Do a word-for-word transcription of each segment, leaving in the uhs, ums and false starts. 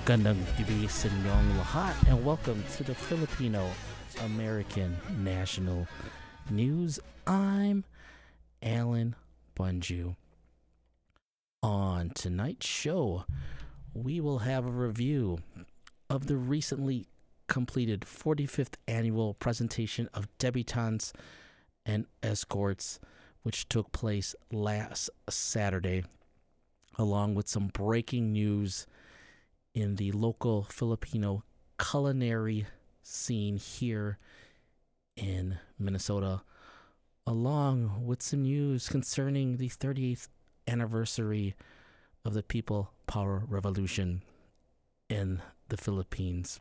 Magandang gabi sa inyong lahat and welcome to the Filipino American National News. I'm Alan Bunju. On tonight's show, we will have a review of the recently completed forty-fifth annual presentation of debutantes and escorts, which took place last Saturday, along with some breaking news in the local Filipino culinary scene here in Minnesota, along with some news concerning the thirty-eighth anniversary of the People Power Revolution in the Philippines.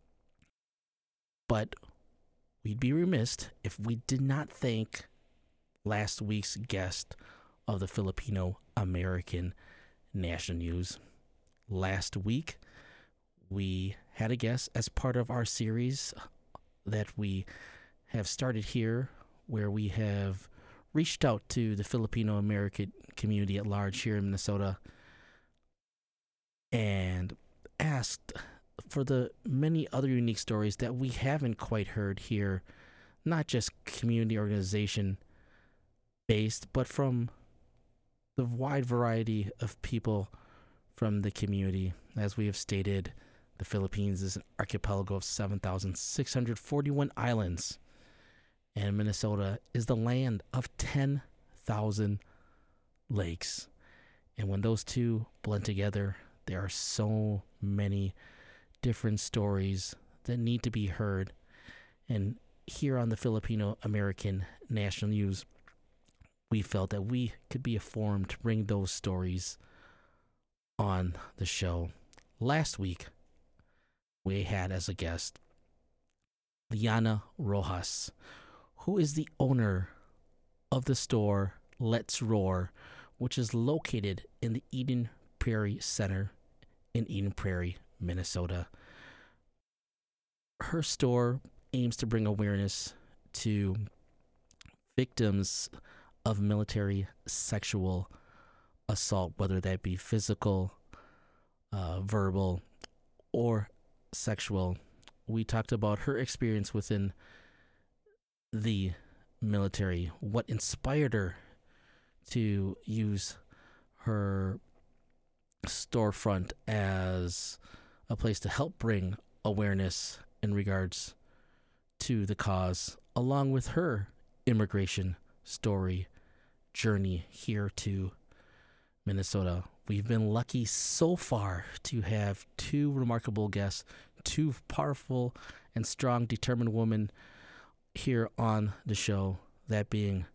But we'd be remiss if we did not thank last week's guest of the Filipino American National News. Last week, we had a guest as part of our series that we have started here, where we have reached out to the Filipino American community at large here in Minnesota and asked for the many other unique stories that we haven't quite heard here, not just community organization based, but from the wide variety of people from the community. As we have stated, the Philippines is an archipelago of seven thousand six hundred forty-one islands, and Minnesota is the land of ten thousand lakes. And when those two blend together, there are so many different stories that need to be heard. And here on the Filipino American National News, we felt that we could be a forum to bring those stories on the show. Last week, we had as a guest Liana Rojas, who is the owner of the store Let's Roar, which is located in the Eden Prairie Center in Eden Prairie, Minnesota. Her store aims to bring awareness to victims of military sexual assault, whether that be physical, uh, verbal, or sexual. We talked about her experience within the military, what inspired her to use her storefront as a place to help bring awareness in regards to the cause, along with her immigration story journey here to Minnesota. We've been lucky so far to have two remarkable guests, two powerful and strong, determined women here on the show, that being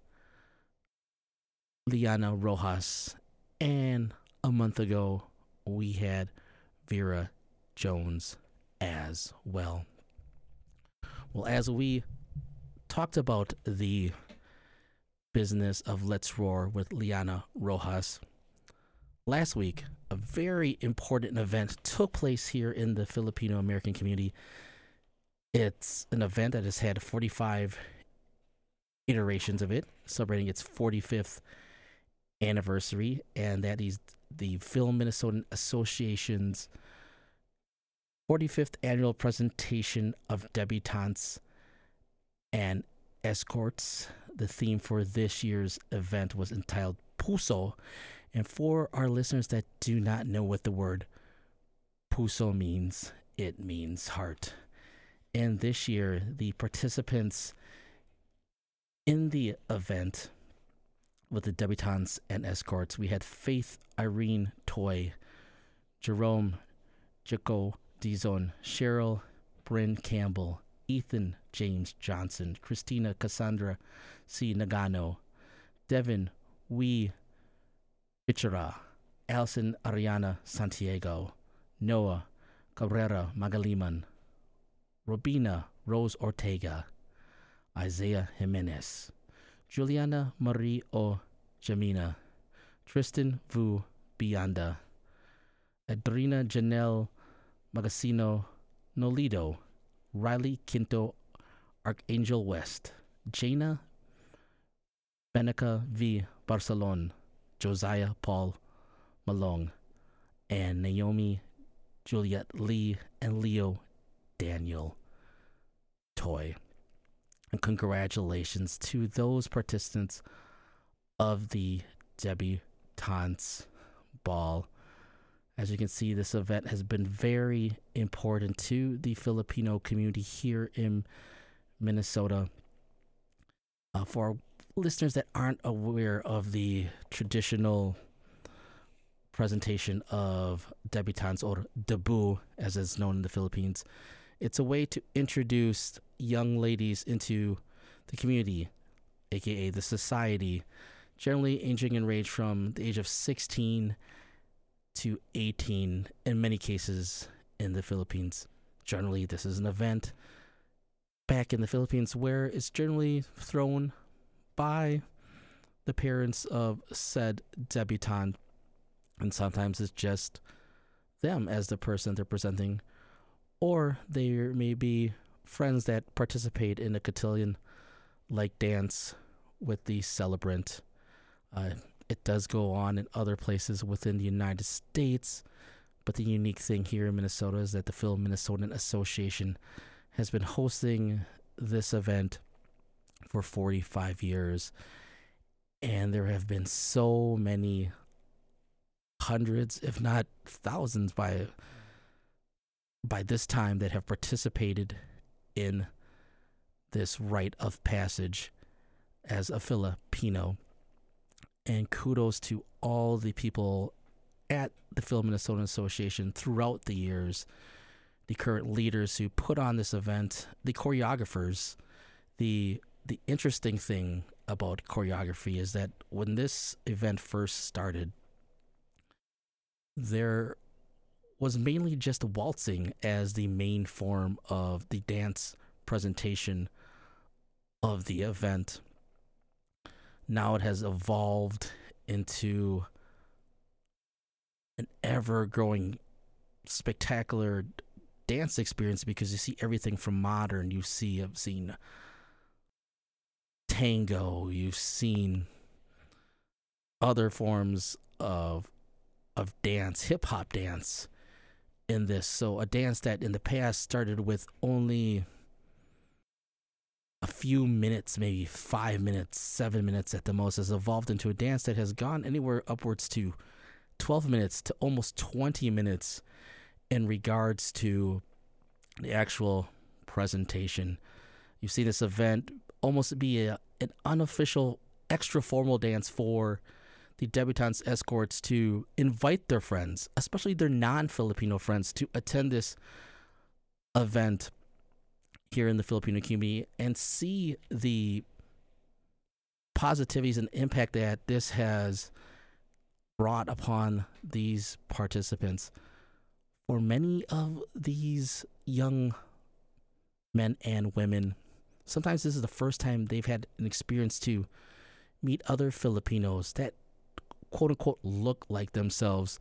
Liana Rojas, and a month ago we had Vera Jones as well. Well, as we talked about the business of Let's Roar with Liana Rojas, last week a very important event took place here in the Filipino American community. It's an event that has had forty-five iterations of it, celebrating its forty-fifth anniversary, and that is the Film Minnesotan Association's forty-fifth annual presentation of debutantes and escorts. The theme for this year's event was entitled Puso. And for our listeners that do not know what the word Puso means, it means heart. And this year, the participants in the event with the debutantes and escorts, we had Faith Irene Toy, Jerome Jaco Dizon, Cheryl Bryn Campbell, Ethan James Johnson, Christina Cassandra C. Nagano, Devin Wee Bichara, Alison Ariana Santiago, Noah Cabrera Magaliman, Robina Rose Ortega, Isaiah Jimenez, Juliana Marie O. Jamina, Tristan Vu Bianda, Adrina Janelle Magasino Nolido, Riley Quinto Archangel West, Jaina Benica V. Barcelon, Josiah Paul Malong, and Naomi Juliet Lee, and Leo Daniel Toy. And congratulations to those participants of the Debutantes Ball. As you can see, this event has been very important to the Filipino community here in Minnesota. Uh, for listeners that aren't aware of the traditional presentation of debutantes, or debut as it's known in the Philippines, it's a way to introduce young ladies into the community, aka the society, generally aging in range from the age of sixteen to eighteen in many cases in the Philippines. Generally, this is an event back in the Philippines where it's generally thrown by the parents of said debutante, and sometimes it's just them as the person they're presenting, or there may be friends that participate in a cotillion-like dance with the celebrant. Uh, it does go on in other places within the United States, but the unique thing here in Minnesota is that the Phil Minnesotan Association has been hosting this event for forty-five years, and there have been so many hundreds, if not thousands by by this time, that have participated in this rite of passage as a Filipino. And kudos to all the people at the Phil Minnesotan Association throughout the years, the current leaders who put on this event, the choreographers. The the interesting thing about choreography is that when this event first started, there was mainly just waltzing as the main form of the dance presentation of the event. Now it has evolved into an ever-growing, spectacular dance experience, because you see everything from modern. You see, I've seen tango, you've seen other forms of of dance, hip-hop dance in this. So a dance that in the past started with only a few minutes, maybe five minutes, seven minutes at the most, has evolved into a dance that has gone anywhere upwards to twelve minutes to almost twenty minutes in regards to the actual presentation. You see this event almost be a, an unofficial extra formal dance for the debutantes escorts to invite their friends, especially their non-Filipino friends, to attend this event here in the Filipino community and see the positivities and impact that this has brought upon these participants. For many of these young men and women, sometimes this is the first time they've had an experience to meet other Filipinos that quote-unquote look like themselves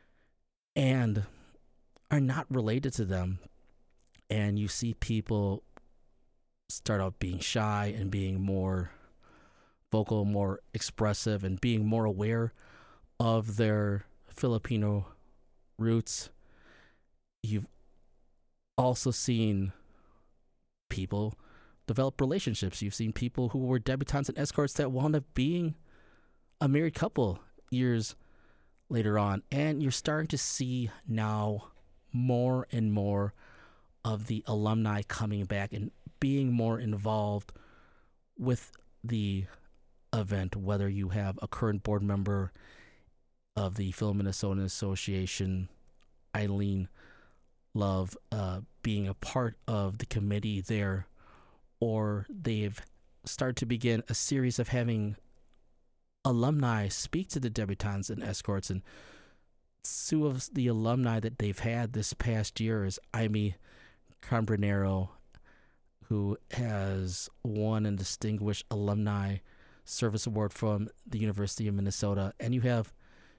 and are not related to them. And you see people start out being shy and being more vocal, more expressive, and being more aware of their Filipino roots. You've also seen people develop relationships. You've seen people who were debutantes and escorts that wound up being a married couple years later on. And you're starting to see now more and more of the alumni coming back and being more involved with the event, whether you have a current board member of the Phil Minnesotan Association, Eileen Love, uh, being a part of the committee there, or they've started to begin a series of having alumni speak to the debutantes and escorts. And two of the alumni that they've had this past year is Amy Cambronero, who has won a distinguished alumni service award from the University of Minnesota. And you have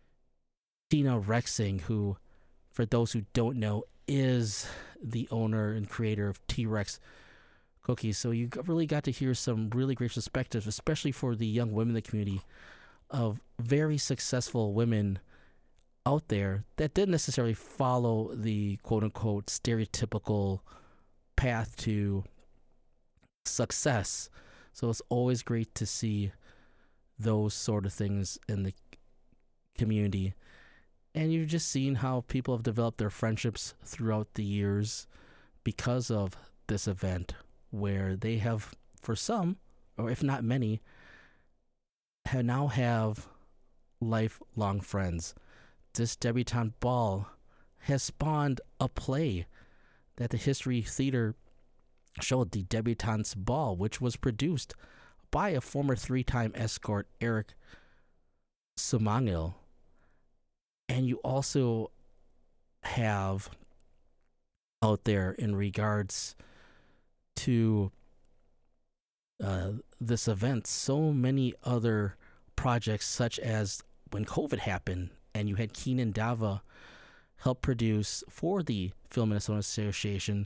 Tina Rexing, who, for those who don't know, is the owner and creator of T-Rex Cookies. So you really got to hear some really great perspectives, especially for the young women in the community, of very successful women out there that didn't necessarily follow the quote unquote stereotypical path to success. So it's always great to see those sort of things in the community. And you've just seen how people have developed their friendships throughout the years because of this event, where they have, for some, or if not many, have now have lifelong friends. This debutante ball has spawned a play that the History Theater showed, the Debutante's Ball, which was produced by a former three-time escort, Eric Sumangil. And you also have out there, in regards to uh, this event, so many other projects, such as when COVID happened and you had Keenan Dava help produce for the Film Minnesota Association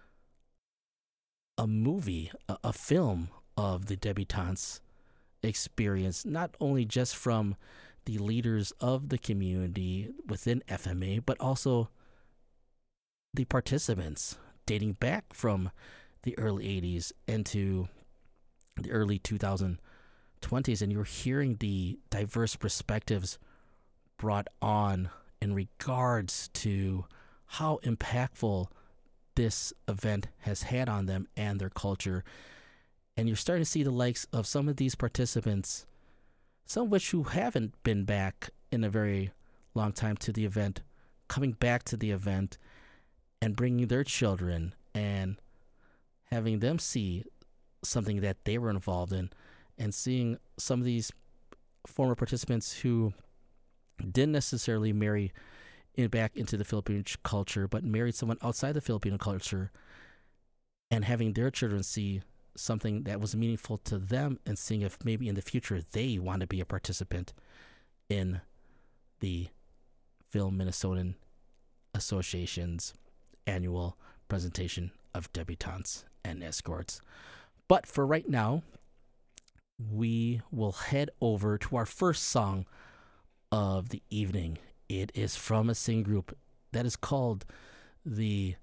a movie, a, a film of the debutantes experience, not only just from the leaders of the community within F M A, but also the participants, dating back from the early eighties into the early twenty twenties. And you're hearing the diverse perspectives brought on in regards to how impactful this event has had on them and their culture. And you're starting to see the likes of some of these participants, some of which who haven't been back in a very long time to the event, coming back to the event and bringing their children and having them see something that they were involved in, and seeing some of these former participants who didn't necessarily marry in back into the Filipino culture, but married someone outside the Filipino culture, and having their children see something that was meaningful to them, and seeing if maybe in the future they want to be a participant in the Film Minnesotan Association's annual presentation of debutantes and escorts. But for right now, we will head over to our first song of the evening. It is from a singing group that is called the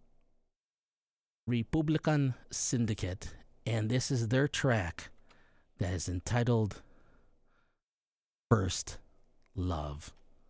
Republican Syndicate, and this is their track that is entitled First Love.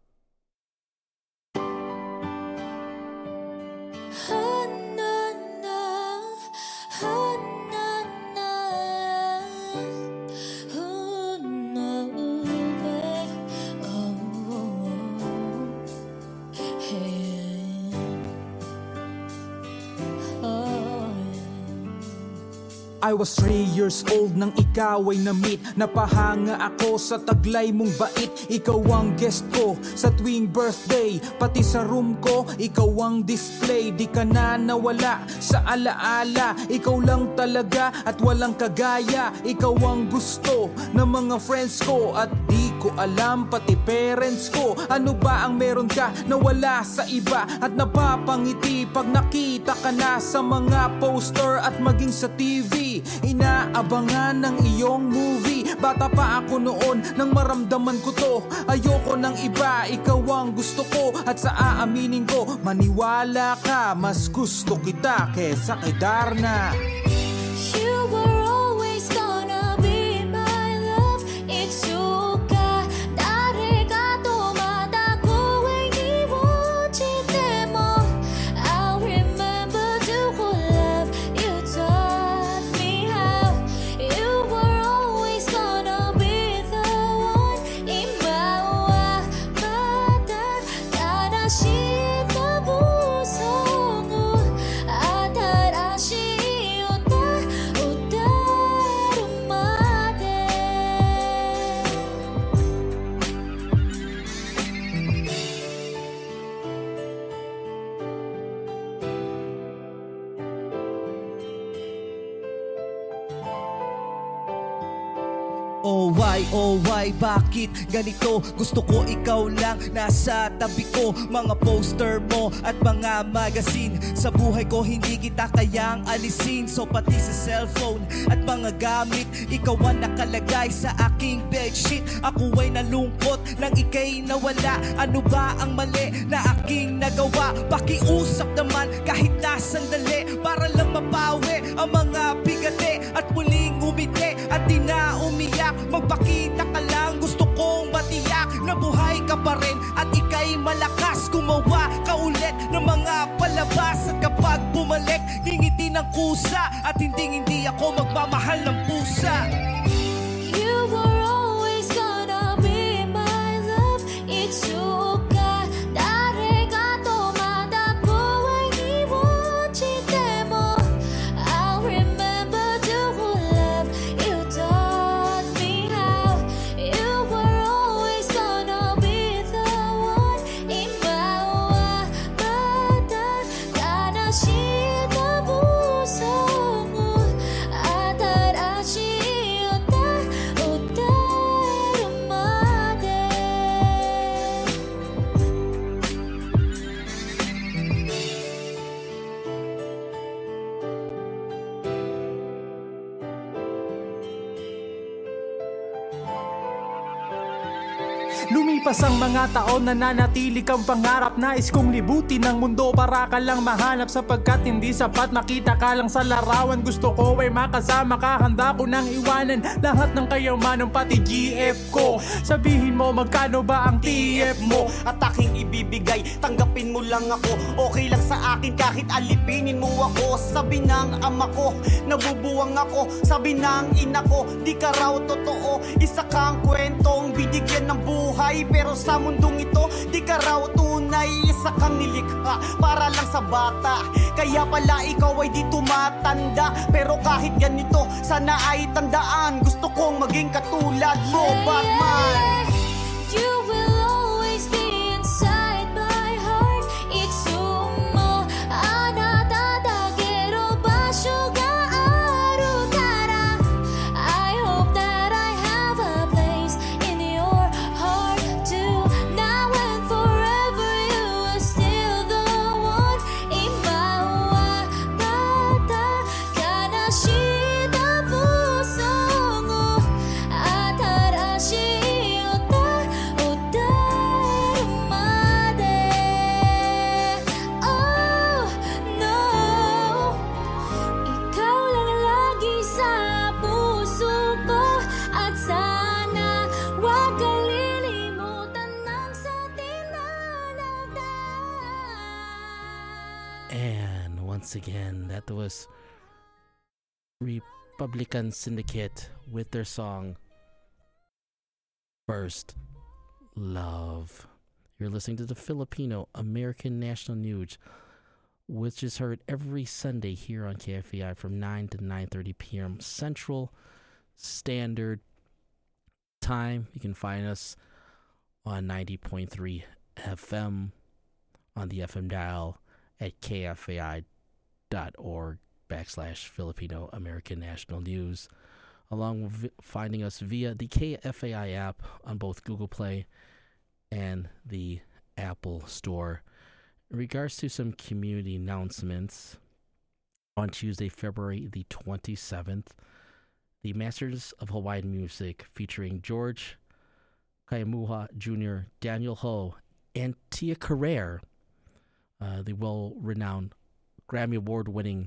I was three years old nang ikaw ay na-meet. Napahanga ako sa taglay mong bait. Ikaw ang guest ko sa tuwing birthday. Pati sa room ko, ikaw ang display. Di ka na nawala sa alaala. Ikaw lang talaga at walang kagaya. Ikaw ang gusto ng mga friends ko. At di ko alam pati parents ko, ano ba ang meron ka na wala sa iba. At napapangiti pag nakita ka na sa mga poster at maging sa T V. Inaabangan ng iyong movie. Bata pa ako noon nang maramdaman ko to. Ayoko ng iba, ikaw ang gusto ko. At sa aaminin ko, maniwala ka, mas gusto kita kesa kay Darna. You were always gonna be my love. Itsuka 다리가 도마다고 이루어질 때 I remember to love you taught me how. You were always gonna be the one. 임마와 마다 다시 또 무서워. 아 다시 Oh why, oh why, bakit ganito? Gusto ko ikaw lang nasa tabi ko. Mga poster mo at mga magazine. Sa buhay ko hindi kita kayang alisin. So pati sa cellphone at mga gamit, ikaw ang nakalagay sa aking bedsheet. Ako ay nalungkot nang ika'y nawala. Ano ba ang mali na aking nagawa? Pakiusap naman kahit na sandali, para lang mapawi ang mga bigati at muling umiti at di na umiyak. Magpakita ka lang, gusto kong matiyak na buhay ka pa rin at ika'y malakas. Gumawa ka ulit ng mga palabas at kapag bumalik, ngingiti ng kusa at hindi hindi ako magmamahal ng pusa. You were always gonna be my love. Itsuka 다레가 또 만나고 이루어질 때 뭐 I'll remember the love you taught me how. You were always gonna be the one in my 마다 가나시다 무서워 아다라시었다 우다르마데. Lumipas ang mga taon, nananatili kang pangarap. Nais kong libutin ang mundo para ka lang mahanap. Sapagkat hindi sapat makita ka lang sa larawan. Gusto ko ay makasama ka, handa ko nang iwanan lahat ng kayamanan pati G F ko. Sabihin mo magkano ba ang T F mo? At aking ibibigay, tanggapin mo lang ako. Okay lang sa akin kahit alipinin mo ako. Sabi ng ama ko, nabubuwang ako. Sabi ng ina ko, di ka raw totoo. Isa kang kwentong binigyan ng buhay. Pero sa mundong ito, di ka raw tunay. Isa kang nilikha para lang sa bata. Kaya pala ikaw ay di tumatanda. Pero kahit ganito, sana ay tandaan, gusto kong maging katulad mo, Batman. You will always be inside my heart. Itsumo 아나다다게로 바쇼가 아루가라. I hope that I have a place in your heart too. Now and forever you are still the one in my 마다 가나시다 무서워 아다라시었다 우다르마데. Oh no, ikaw lang lagi sa puso ko. At sana wag kalilimutan ng sa tinanagdan. And once again, that was Republican Syndicate with their song First Love. You're listening to the Filipino American National News, which is heard every Sunday here on K F A I from nine to nine thirty p.m. Central Standard Time. You can find us on ninety point three F M on the F M dial at kfai.org backslash Filipino American National News, along with vi- finding us via the K F A I app on both Google Play and the Apple Store. In regards to some community announcements, on Tuesday, February the twenty-seventh, the Masters of Hawaiian Music featuring George Kaimuha Junior, Daniel Ho, and Tia Carrere, uh, the well-renowned Grammy Award-winning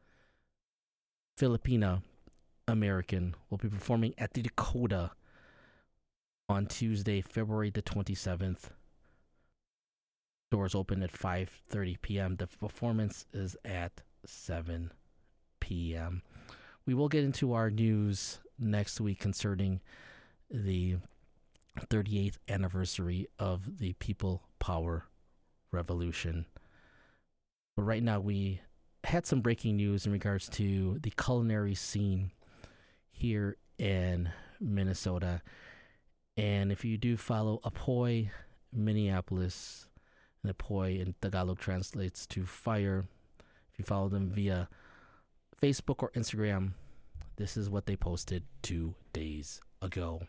Filipina American, will be performing at the Dakota on Tuesday, February the twenty-seventh. Doors open at five thirty p.m. The performance is at seven p.m. We will get into our news next week concerning the thirty-eighth anniversary of the People Power Revolution. But right now, we had some breaking news in regards to the culinary scene here in Minnesota. And if you do follow Apoy Minneapolis, and Apoy in Tagalog translates to fire, if you follow them via Facebook or Instagram, this is what they posted two days ago.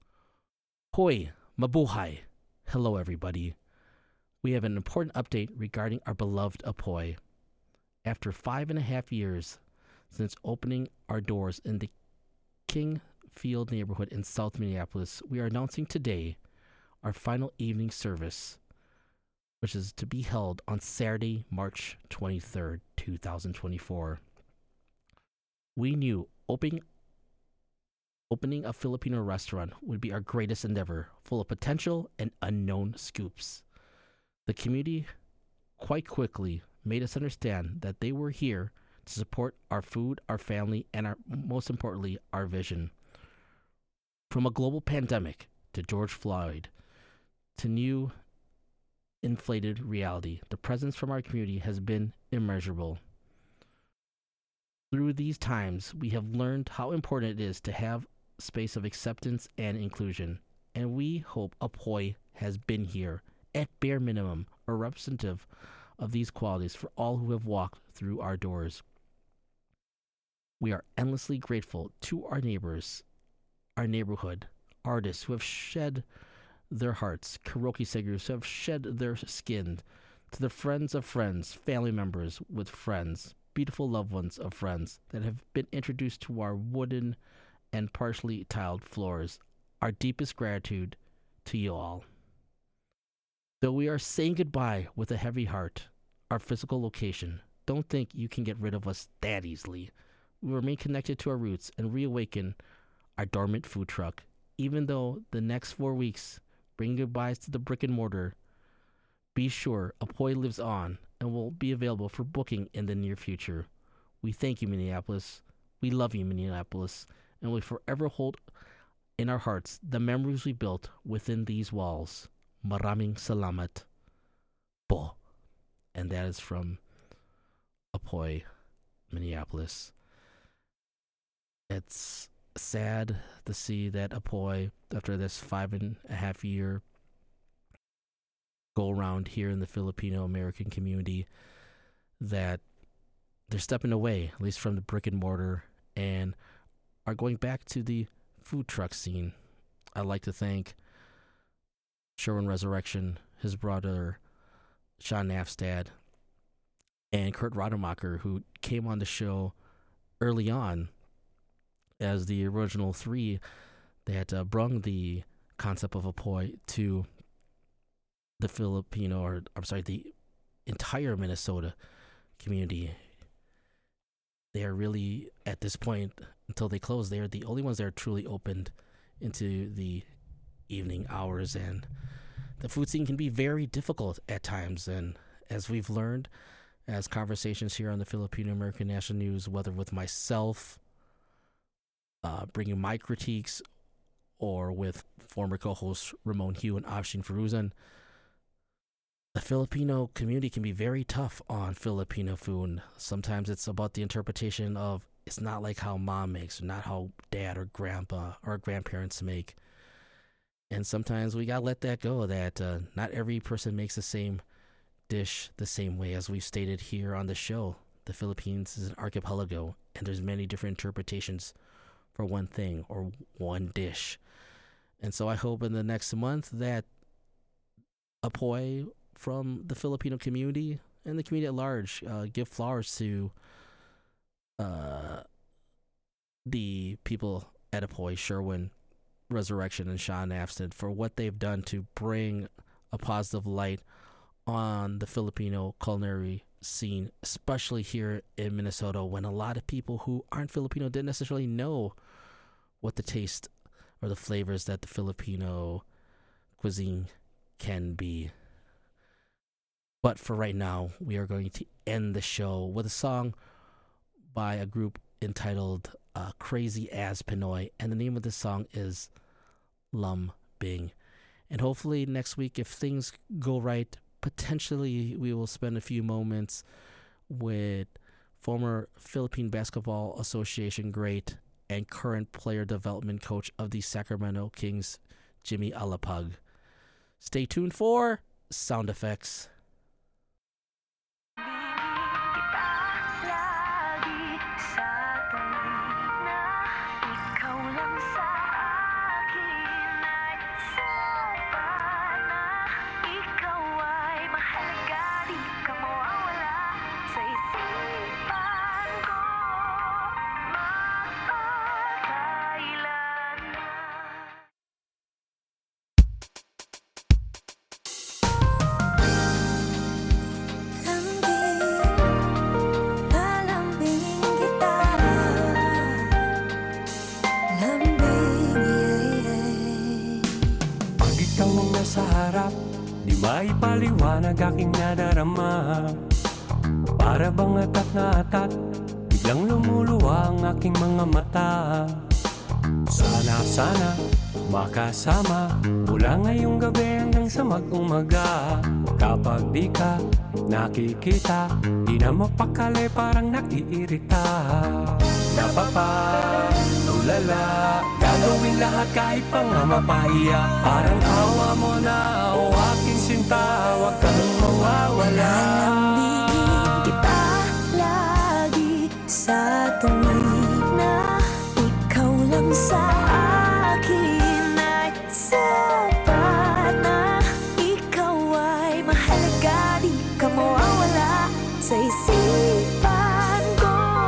Hoi, mabuhay. Hello, everybody. We have an important update regarding our beloved Apoy. After five and a half years since opening our doors in the King Field neighborhood in South Minneapolis, we are announcing today our final evening service, which is to be held on Saturday, March twenty-third, twenty twenty-four. We knew opening opening a Filipino restaurant would be our greatest endeavor, full of potential and unknown scoops. The community quite quickly made us understand that they were here to support our food, our family, and our, most importantly, our vision. From a global pandemic to George Floyd to new inflated reality, the presence from our community has been immeasurable. Through these times, we have learned how important it is to have a space of acceptance and inclusion, and we hope Apoy has been here, at bare minimum, a representative of these qualities for all who have walked through our doors. We are endlessly grateful to our neighbors, our neighborhood, artists who have shed their hearts, karaoke singers who have shed their skin, to the friends of friends, family members with friends, beautiful loved ones of friends that have been introduced to our wooden and partially tiled floors. Our deepest gratitude to you all. Though we are saying goodbye with a heavy heart, our physical location, don't think you can get rid of us that easily. We remain connected to our roots and reawaken our dormant food truck, even though the next four weeks bring goodbyes to the brick and mortar. Be sure Apoy lives on and will be available for booking in the near future. We thank you, Minneapolis. We love you, Minneapolis, and we forever hold in our hearts the memories we built within these walls. Maraming salamat po. And that is from Apoy, Minneapolis. It's sad to see that Apoy, after this five and a half year go around here in the Filipino American community, that they're stepping away, at least from the brick and mortar, and are going back to the food truck scene. I'd like to thank Sherwin Resurrection, his brother Sean Nafstad, and Kurt Rademacher, who came on the show early on as the original three that uh, brung the concept of Apoy to the Filipino, or I'm sorry, the entire Minnesota community. They are really, at this point, until they close, they are the only ones that are truly opened into the evening hours, and the food scene can be very difficult at times. And as we've learned, as conversations here on the Filipino American National News, whether with myself, uh, bringing my critiques, or with former co-hosts Ramon Hugh and Afshin Faruzan, the Filipino community can be very tough on Filipino food. Sometimes it's about the interpretation of, it's not like how mom makes, or not how dad or grandpa or grandparents make. And sometimes we gotta let that go, that uh, not every person makes the same dish the same way. As we've stated here on the show, the Philippines is an archipelago, and there's many different interpretations for one thing or one dish. And so I hope in the next month that Apoy from the Filipino community and the community at large uh, give flowers to uh, the people at Apoy, Sherwin Resurrection, and Sean Nafstad, for what they've done to bring a positive light on the Filipino culinary scene, especially here in Minnesota, when a lot of people who aren't Filipino didn't necessarily know what the taste or the flavors that the Filipino cuisine can be. But for right now, we are going to end the show with a song by a group entitled uh, Crazy As Pinoy, and the name of the song is Lum Bing. And hopefully next week, if things go right, potentially we will spend a few moments with former Philippine Basketball Association great and current player development coach of the Sacramento Kings, Jimmy Alapag. Stay tuned for Sound Effects. salita, di maipaliwanag aking nadarama. Para bang atat na atat, biglang lumuluwa ang aking mga mata. Sana, sana, makasama mula ngayong gabi hanggang sa mag-umaga. Kapag di ka nakikita, di na mapakali, parang naiirita. Napapatulala, gagawin lahat kahit pa nga mapahiya. Parang awa mo na, o aking sinta, huwag kang mawawala. Nananangin kita lagi sa tuwing na ikaw lang sa akin ay sapat na. Ikaw ay mahalaga, di ka mawawala sa isipan ko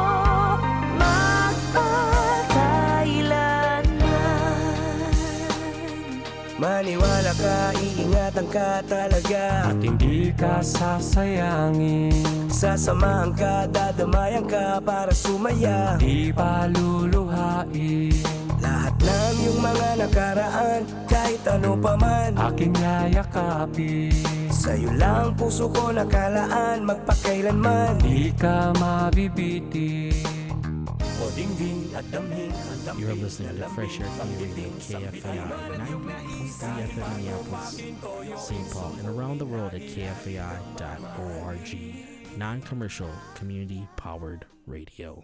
magpakailanman. Maniwala ka, iingatan ka talaga. At hindi ka sasayangin, Sasamahan ka, dadamayan ka para sumaya. di pa luluhain. Lahat ng iyong mga nakaraan, kahit ano pa man, Aking yayakapin, sa'yo lang puso ko nakalaan, magpakailanman. di ka mabibitin. O dinggin at damhin ang damhin. You're listening to Fresh Air Community K F A I ninety point three F M Minneapolis, Saint Paul, and around the world at K F A I dot org. Non-commercial, community-powered radio.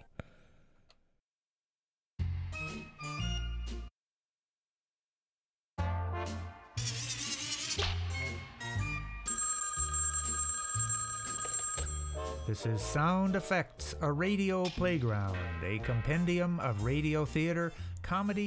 This is Sound Effects, a radio playground, a compendium of radio theater, comedy,